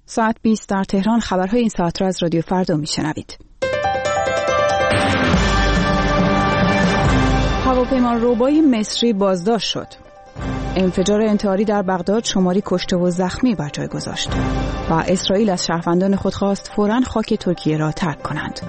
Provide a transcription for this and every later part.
ساعت 20 در تهران. خبرهای این ساعت را از رادیو فردا میشنوید. هواپیما ربای مصری بازداشت شد. انفجار انتحاری در بغداد شماری کشته و زخمی بر جای گذاشت. و اسرائیل از شهروندان خود خواست فوراً خاک ترکیه را ترک کنند.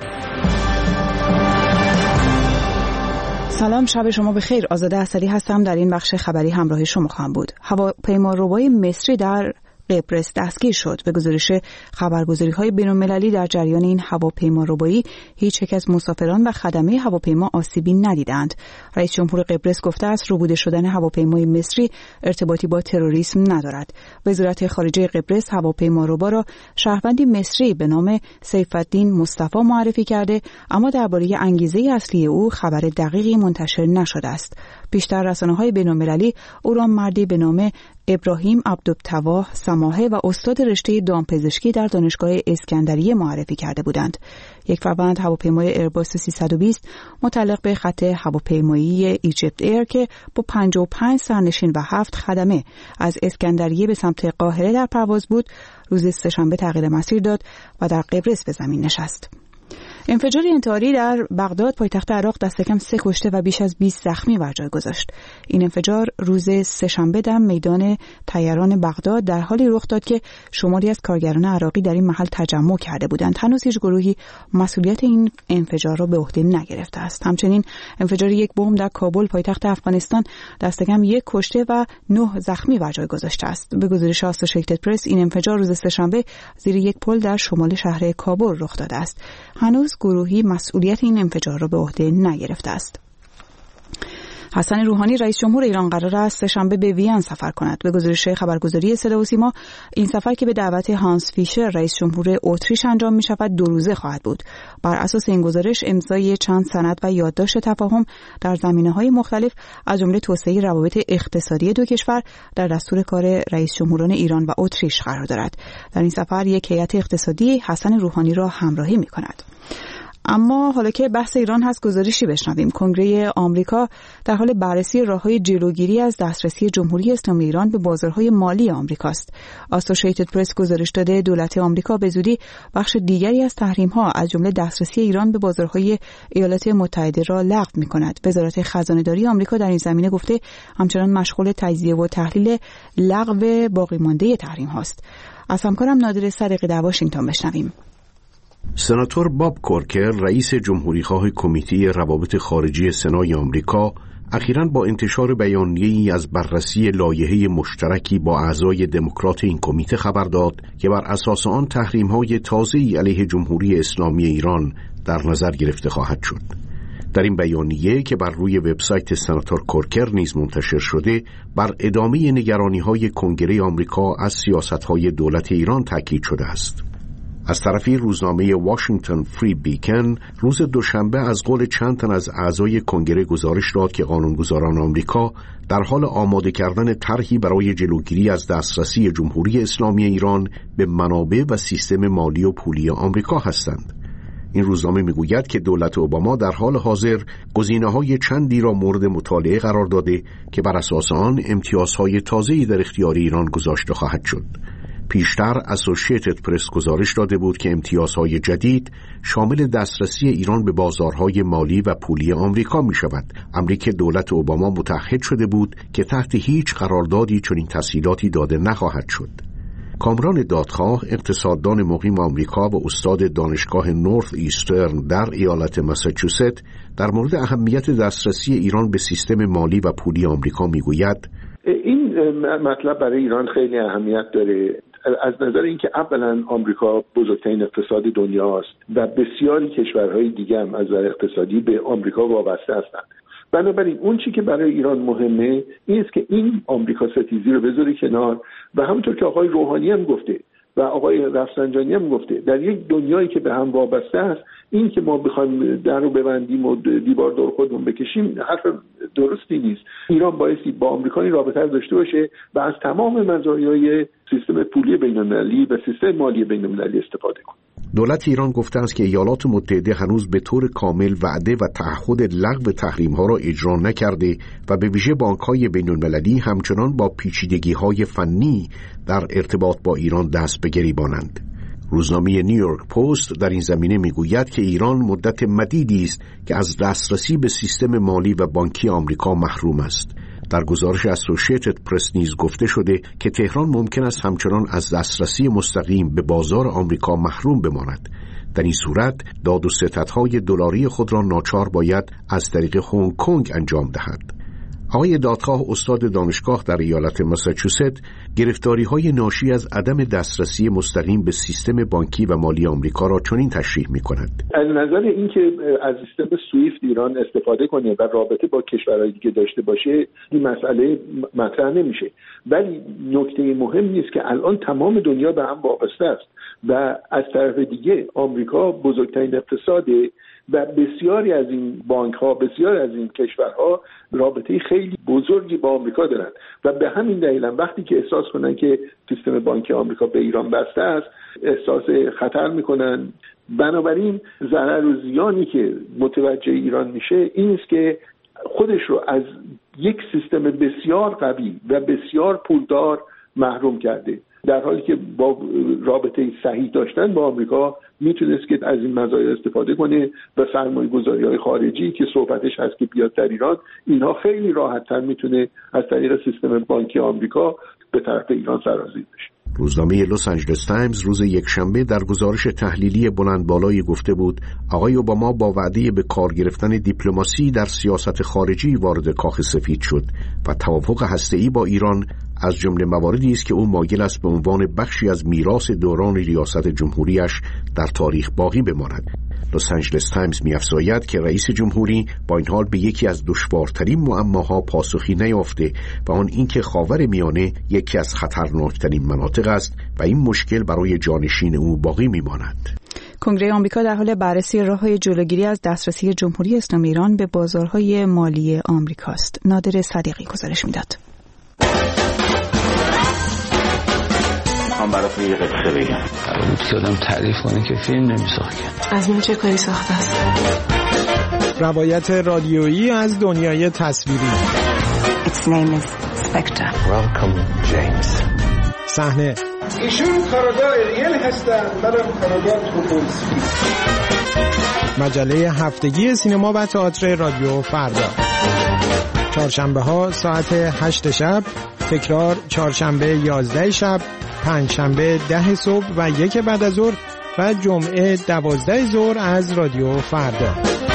سلام، شب شما بخیر. آزاده اسدی هستم. در این بخش خبری همراه شما خواهم بود. هواپیما ربای مصری در قبرس دستگیر شد. به گزارش خبرگزاری‌های بین‌المللی در جریان این هواپیما ربایی هیچ یک از مسافران و خدمه هواپیما آسیبی ندیدند. رئیس جمهور قبرس گفته است ربوده شدن هواپیمای مصری ارتباطی با تروریسم ندارد. وزارت خارجه قبرس هواپیما ربا را شهروندی مصری به نام سیف‌الدین مصطفی معرفی کرده، اما درباره انگیزه اصلی او خبر دقیقی منتشر نشده است. بیشتر رسانه‌های بین‌المللی او را مردی به نام ابراهیم عبدالتواه سماحه و استاد رشته دامپزشکی در دانشگاه اسکندریه معرفی کرده بودند. یک فروند هواپیمای ایرباس 320 متعلق به خط هواپیمایی ایجیپت ایر که با 55 سرنشین و 7 خدمه از اسکندریه به سمت قاهره در پرواز بود، روز سه‌شنبه تغییر مسیر داد و در قبرس به زمین نشست. انفجار انتحاری در بغداد پایتخت عراق دست کم 3 کشته و بیش از 20 زخمی بر جای گذاشت. این انفجار روز سه‌شنبه در میدان طیران بغداد در حالی رخ داد که شماری از کارگران عراقی در این محل تجمع کرده بودند. هنوز هیچ گروهی مسئولیت این انفجار را به عهده نگرفته است. همچنین انفجار یک بمب در کابل پایتخت افغانستان دست کم 1 کشته و 9 زخمی بر جای گذاشته است. به گزارش اسوسییتد پرس این انفجار روز سه‌شنبه زیر یک پل در شمال شهر کابل رخ داده است. هنوز گروهی مسئولیت این انفجار را به عهده نگرفته است. حسن روحانی رئیس جمهور ایران قرار است سه‌شنبه به وین سفر کند. به گزارش خبرگزاری صدا و سیما این سفر که به دعوت هانس فیشر رئیس جمهور اتریش انجام می شود 2 روزه خواهد بود. بر اساس این گزارش امضای چند سند و یادداشت تفاهم در زمینه‌های مختلف از جمله توسعه روابط اقتصادی دو کشور در دستور کار رئیس جمهوران ایران و اتریش قرار دارد. در این سفر یک هیئت اقتصادی حسن روحانی را همراهی می کند. اما حالا که بحث ایران هست گزارشی بشنویم. کنگره آمریکا در حال بررسی راه‌های جلوگیری از دسترسی جمهوری اسلامی ایران به بازارهای مالی آمریکاست. اسوسییتد پرس گزارش داده دولت آمریکا به زودی بخش دیگری از تحریم‌ها از جمله دسترسی ایران به بازارهای ایالات متحده را لغو می‌کند. وزارت خزانه‌داری آمریکا در این زمینه گفته همچنان مشغول تجزیه و تحلیل لغو باقی مانده تحریم‌هاست. از همکارم نادر صدیقی در واشنگتن بشنویم. سناتور باب کورکر رئیس جمهوریخواه کمیته روابط خارجی سنای آمریکا اخیراً با انتشار بیانیه‌ای از بررسی لایحه مشترکی با اعضای دموکرات این کمیته خبر داد که بر اساس آن تحریم‌های تازه‌ای علیه جمهوری اسلامی ایران در نظر گرفته خواهد شد. در این بیانیه که بر روی وبسایت سناتور کورکر نیز منتشر شده، بر ادامه نگرانی‌های کنگره آمریکا از سیاست‌های دولت ایران تاکید شده است. از طرفی روزنامه واشنگتن فری بیکن روز دوشنبه از قول چند تن از اعضای کنگره گزارش داد که قانونگذاران آمریکا در حال آماده کردن طرحی برای جلوگیری از دسترسی جمهوری اسلامی ایران به منابع و سیستم مالی و پولی آمریکا هستند. این روزنامه میگوید که دولت اوباما در حال حاضر گزینه‌های چندی را مورد مطالعه قرار داده که بر اساس آن امتیازهای تازه‌ای در اختیار ایران گذاشته خواهد شد. پیشتر اسوسییتد پرس گزارش داده بود که امتیازهای جدید شامل دسترسی ایران به بازارهای مالی و پولی آمریکا می شود، امری که دولت اوباما متعهد شده بود که تحت هیچ قراردادی چنین تسهیلاتی داده نخواهد شد. کامران دادخواه، اقتصاددان مقیم آمریکا و استاد دانشگاه نورث ایسترن در ایالت ماساچوست در مورد اهمیت دسترسی ایران به سیستم مالی و پولی آمریکا می گوید این مطلب برای ایران خیلی اهمیت داره، از نظر اینکه اولا آمریکا بزرگترین اقتصاد دنیاست و بسیاری کشورهای دیگه هم از نظر اقتصادی به آمریکا وابسته هستند. بنابراین اون چی که برای ایران مهمه این است که این آمریکا ستیزی رو بذاره کنار و همونطور که آقای روحانی هم گفته و آقای رفسنجانی هم گفته، در یک دنیایی که به هم وابسته است این که ما بخوایم در رو ببندیم و دیوار دور خودمون بکشیم حرف درستی نیست. ایران بایستی با آمریکا این رابطه داشته باشه و از تمام مزایای سیستم پولی بین‌المللی و سیستم مالی بین‌المللی استفاده کنه. دولت ایران گفته است که ایالات متحده هنوز به طور کامل وعده و تعهد لغو تحریم‌ها را اجرا نکرده و به ویژه بانک‌های بین‌المللی همچنان با پیچیدگی‌های فنی در ارتباط با ایران دست به گریبانند. روزنامه نیویورک پست در این زمینه میگوید که ایران مدت مدیدی است که از دسترسی به سیستم مالی و بانکی آمریکا محروم است. در گزارش اسوسییتد پرس نیز گفته شده که تهران ممکن است همچنان از دسترسی مستقیم به بازار آمریکا محروم بماند. در این صورت داد و ستدهای دلاری خود را ناچار باید از طریق هنگ کنگ انجام دهد. آقای دادخواه استاد دانشگاه در ایالت ماساچوست گرفتاری‌های ناشی از عدم دسترسی مستقیم به سیستم بانکی و مالی آمریکا را چنین تشریح می‌کند. از نظر اینکه از سیستم سویفت ایران استفاده کنه و رابطه با کشورهای دیگه داشته باشه، این مسئله مطرح نمیشه. ولی نکته مهم نیست که الان تمام دنیا به هم وابسته است و از طرف دیگه آمریکا بزرگترین اقتصاده و بسیاری از این بانک‌ها، بسیاری از این کشورها رابطه خیلی بزرگی با آمریکا دارن و به همین دلیل وقتی که احساس کنن که سیستم بانکی آمریکا به ایران بسته است، احساس خطر میکنن. بنابراین ضرر و زیانی که متوجه ایران میشه این است که خودش رو از یک سیستم بسیار قوی و بسیار پولدار محروم کرده، در حالی که با رابطه صحیح داشتن با آمریکا میتونست که از این مزایا استفاده کنه و سرمایه‌گذاری‌های خارجی که صحبتش هست که بیاد در ایران، اینها خیلی راحت‌تر میتونه از طریق سیستم بانکی آمریکا به طرف ایران سرازیر بشه. روزنامه لس آنجلس تایمز روز یکشنبه در گزارش تحلیلی بلند بالایی گفته بود آقای اوباما با وعده به کار گرفتن دیپلماسی در سیاست خارجی وارد کاخ سفید شد و توافق هسته‌ای با ایران از جمله مواردی است که او مایل است به عنوان بخشی از میراث دوران ریاست جمهوریش در تاریخ باقی بماند. لس آنجلس تایمز می‌افزاید که رئیس جمهوری با این حال به یکی از دشوارترین معماها پاسخی نیافته و آن اینکه خاورمیانه یکی از خطرناکترین مناطق است و این مشکل برای جانشین او باقی می‌ماند. کنگره آمریکا در حال بررسی راه‌های جلوگیری از دسترسی جمهوری اسلامی ایران به بازارهای مالی آمریکا است. نادر صدیقی گزارش می‌داد. من براتون یه قصه بگم. قرار بود که آدم تعریف کنه که فیلم نمی‌ساخت. از این چه کاری ساخته است؟ روایت رادیویی از دنیای تصویری. Its name is Spectre. Welcome James. صحنه. ایشون کارگاه ریل هستن، منم کارگاه توپولسی. مجله هفتگی سینما و تئاتر رادیو فردا. چهارشنبه ها ساعت 8 شب، تکرار چهارشنبه 11 شب، پنجشنبه 10 صبح و 1 بعد از ظهر و جمعه 12 ظهر از رادیو فردا.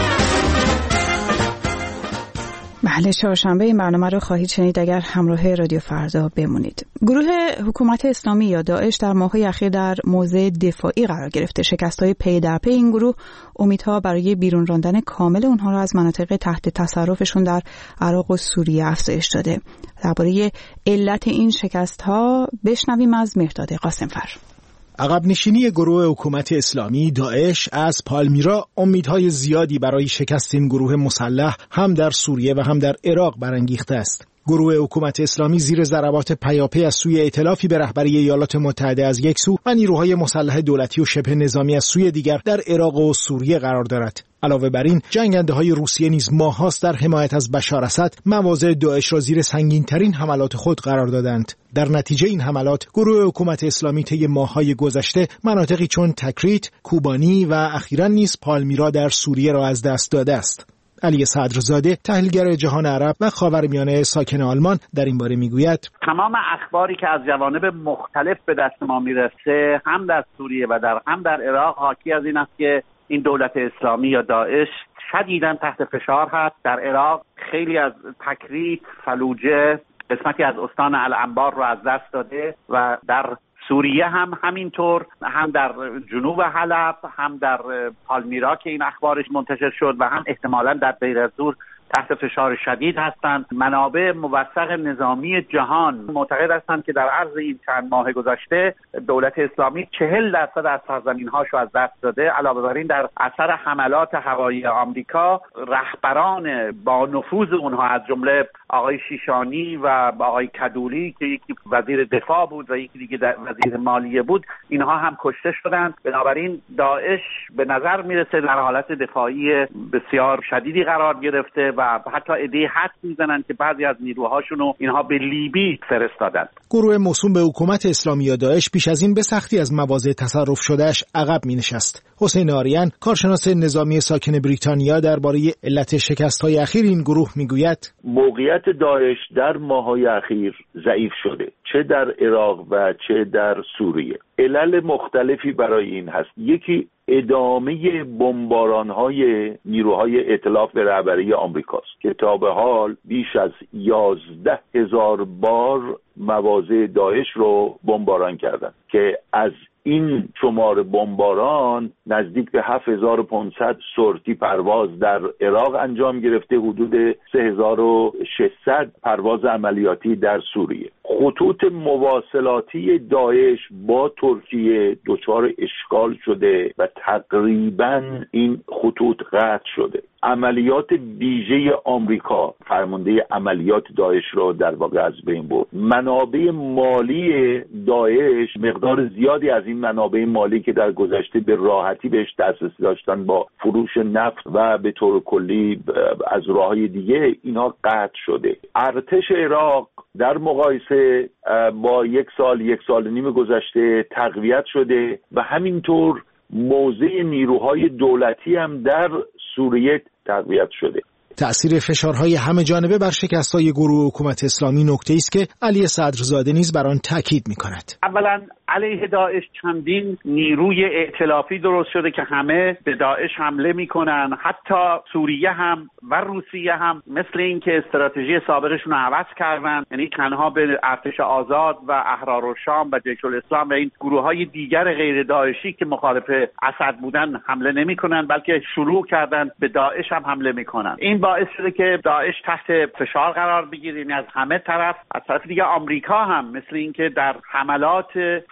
بله، چهارشنبه این برنامه رو خواهید شنید اگر همراه رادیو فردا بمونید. گروه حکومت اسلامی یا داعش در ماه‌های اخیر در موضع دفاعی قرار گرفته. شکست‌های پی در پی این گروه امیدها برای بیرون راندن کامل اونها را از مناطق تحت تصرفشون در عراق و سوریه افزایش داده. درباره علت این شکست‌ها بشنویم از مهرداد قاسمفر. عقب نشینی گروه حکومت اسلامی داعش از پالمیرا امیدهای زیادی برای شکست این گروه مسلح هم در سوریه و هم در عراق برانگیخته است. گروه حکومت اسلامی زیر ضربات پیاپی از سوی ائتلافی به رهبری ایالات متحده از یک سو و نیروهای مسلح دولتی و شبه نظامی از سوی دیگر در عراق و سوریه قرار دارد. علاوه بر این جنگنده‌های روسیه نیز ماه‌هاست در حمایت از بشار اسد مواضع داعش را زیر سنگین‌ترین حملات خود قرار دادند. در نتیجه این حملات گروه حکومت اسلامی طی ماه‌های گذشته مناطقی چون تکریت، کوبانی و اخیراً نیز پالمیرا در سوریه را از دست داده است. علی صدرزاده تحلیلگر جهان عرب و خاورمیانه ساکن آلمان در این باره میگوید تمام اخباری که از جوانب مختلف به دست ما میرسه هم در سوریه و هم در عراق حاکی از این است که این دولت اسلامی یا داعش شدیداً تحت فشار هست. در عراق خیلی از تکریت، فلوجه، قسمتی از استان الانبار رو از دست داده و در سوریه هم همینطور، هم در جنوب حلب، هم در پالمیرا که این اخبارش منتشر شد و هم احتمالاً در دیر الزور تحت فشار شدید هستند. منابع موثق نظامی جهان معتقد هستند که در عرض این چند ماه گذشته دولت اسلامی 40% از سرزمین‌هاش رو از دست داده. علاوه بر این در اثر حملات هوایی آمریکا رهبران با نفوذ اونها از جمله آقای شیشانی و آقای کدوری که یکی وزیر دفاع بود و یکی دیگه وزیر مالیه بود، اینها هم کشته شدند. بنابراین داعش به نظر میرسه در حالت دفاعی بسیار شدیدی قرار گرفته و حتی ایده حد میزنن که بعضی از نیروهاشون رو اینها به لیبی فرستادن. گروه موسوم به حکومت اسلامی یا داعش پیش از این به سختی از مواضع تصرف شدهش عقب مینشست. حسین آریان، کارشناس نظامی ساکن بریتانیا، درباره علت شکست‌های اخیر این گروه میگوید: موقعیت داعش در ماه‌های اخیر ضعیف شده، چه در عراق و چه در سوریه. علل مختلفی برای این هست. یکی ادامه بمباران‌های نیروهای ائتلاف به رهبری آمریکاست که تا به حال بیش از 11,000 بار مواضع داعش رو بمباران کردند که از این شمار بمباران نزدیک به 7500 سورتی پرواز در عراق انجام گرفته، حدود 3600 پرواز عملیاتی در سوریه. خطوط مواصلاتی داعش با ترکیه دچار اشکال شده و تقریباً این خطوط قطع شده. عملیات ویژه آمریکا فرمانده عملیات داعش رو در واقع از بین برد. منابع مالی داعش، مقدار زیادی از این منابع مالی که در گذشته به راحتی بهش دسترسی داشتن با فروش نفت و به طور کلی از راههای دیگه، اینها قطع شده. ارتش عراق در مقایسه با یک سال و نیم گذشته تقویت شده و همینطور موضع نیروهای دولتی هم در سوریه تقویت شده. تأثیر فشارهای همه جانبه بر شکست‌های گروه حکومت اسلامی نکته‌ای است که علی صدرزاده نیز بر آن تاکید می‌کند. اولا علیه داعش چندین نیروی ائتلافی درست شده که همه به داعش حمله میکنن. حتی سوریه هم و روسیه هم مثل این که استراتژی سابقشون رو عوض کردن، یعنی تنها به ارتش آزاد و احرارالشام و جیش الاسلام و این گروه‌های دیگر غیر داعشی که مخالف اسد بودن حمله نمیکنن، بلکه شروع کردن به داعش هم حمله میکنن. این باعث شده که داعش تحت فشار قرار بگیره، یعنی از همه طرف. از طرف دیگه آمریکا هم مثل این که در حملات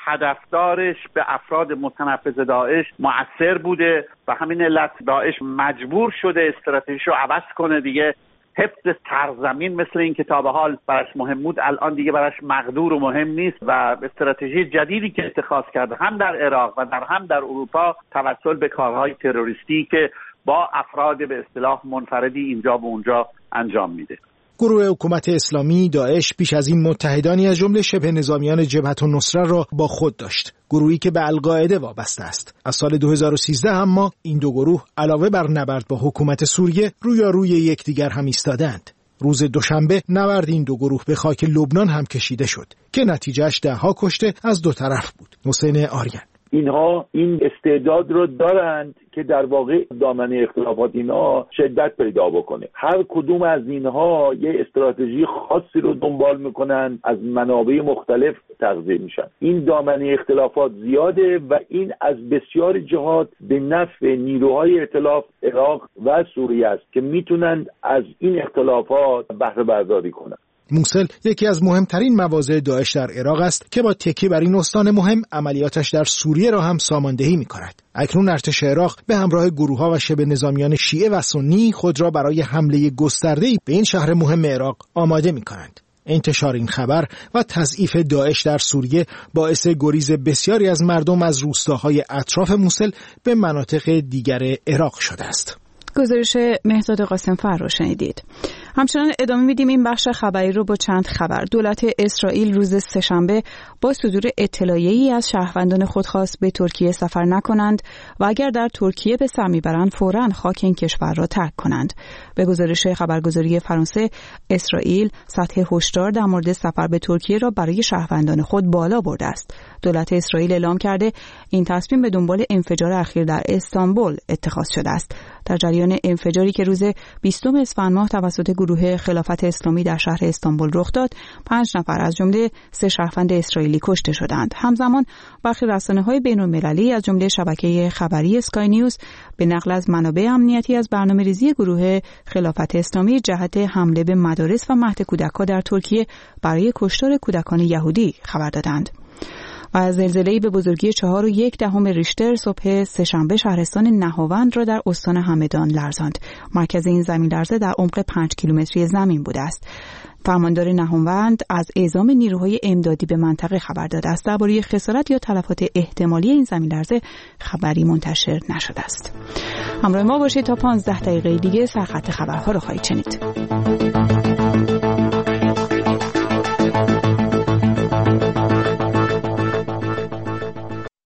هدفدارش به افراد متنفذ داعش مؤثر بوده و همین علت داعش مجبور شده استراتژیشو عوض کنه دیگه. حفظ سرزمین مثل این که تا به حال براش مهم بود الان دیگه براش مقدور و مهم نیست و استراتژی جدیدی که اتخاذ کرده هم در عراق و هم در اروپا توسل به کارهای تروریستی که با افراد به اصطلاح منفردی اینجا و اونجا انجام میده. گروه حکومت اسلامی داعش پیش از این متحدانی از جمله شبه نظامیان جبهت النصره را با خود داشت، گروهی که به القاعده وابسته است. از سال 2013 اما این دو گروه علاوه بر نبرد با حکومت سوریه روی یکدیگر هم ایستادند. روز دوشنبه نبرد این دو گروه به خاک لبنان هم کشیده شد که نتیجهش 10 کشته از دو طرف بود. حسین آریان: اینها این استعداد رو دارند که در واقع دامنه اختلافات اینها شدت پیدا بکنه. هر کدوم از اینها یه استراتژی خاصی رو دنبال میکنن، از منابع مختلف تغذیه میشن. این دامنه اختلافات زیاده و این از بسیار جهات به نفع نیروهای ائتلاف عراق و سوریه است که میتونن از این اختلافات بهره برداری کنن. موصل یکی از مهمترین مواضع داعش در عراق است که با تکیه بر این استان مهم عملیاتش در سوریه را هم ساماندهی می‌کند. اکنون ارتش عراق به همراه گروه‌ها و شبه نظامیان شیعه و سنی خود را برای حمله گسترده‌ای به این شهر مهم عراق آماده می‌کنند. انتشار این خبر و تضعیف داعش در سوریه باعث گریز بسیاری از مردم از روستاهای اطراف موصل به مناطق دیگر عراق شده است. گزارش مهداد قاسم‌فر رو شنیدید. همچنان ادامه میدیم این بخش خبری رو با چند خبر. دولت اسرائیل روز سه‌شنبه با صدور اطلاعیه‌ای از شهروندان خود خواست به ترکیه سفر نکنند و اگر در ترکیه به سر میبرند فوراً خاک این کشور را ترک کنند. به گزارش خبرگزاری فرانسه، اسرائیل سطح هشدار در مورد سفر به ترکیه را برای شهروندان خود بالا برده است. دولت اسرائیل اعلام کرده این تصمیم به دنبال انفجار اخیر در استانبول اتخاذ شده است. در جریان انفجاری که روز 20 اسفند ماه توسط گروه خلافت اسلامی در شهر استانبول رخ داد، 5 نفر از جمله 3 شهروند اسرائیلی کشته شدند. همزمان برخی رسانه‌های بین‌المللی از جمله شبکه خبری اسکای نیوز به نقل از منابع امنیتی از برنامه‌ریزی گروه خلافت اسلامی جهت حمله به مدارس و مهد کودکان در ترکیه برای کشتار کودکان یهودی خبر دادند. و زلزله‌ای به بزرگی 4.1 ریشتر صبح سه‌شنبه شهرستان نهاوند را در استان همدان لرزاند. مرکز این زمین لرزه در عمق 5 کیلومتری زمین بوده است. فرماندار نهاوند از اعزام نیروهای امدادی به منطقه خبر داده است. درباره خسارت یا تلفات احتمالی این زمین لرزه خبری منتشر نشده است. همراه ما باشید تا 15 دقیقه دیگه سرخط خبرها را خواهید شنید.